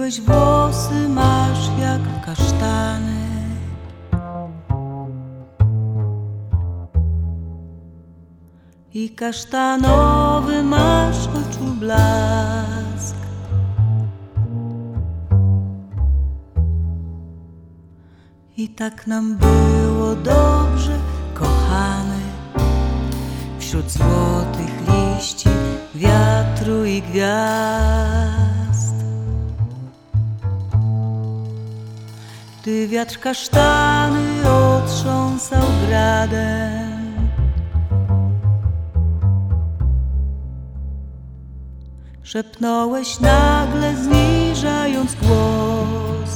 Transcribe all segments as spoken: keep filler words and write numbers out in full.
Mówiłeś, włosy masz jak kasztany, i kasztanowy masz oczu blask. I tak nam było dobrze, kochany, wśród złotych liści, wiatru i gwiazd. Gdy wiatr kasztany otrząsał gradem, szepnąłeś nagle, zniżając głos: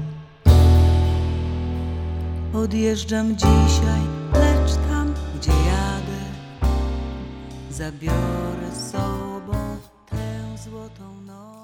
odjeżdżam dzisiaj, lecz tam, gdzie jadę, zabiorę z sobą tę złotą noc.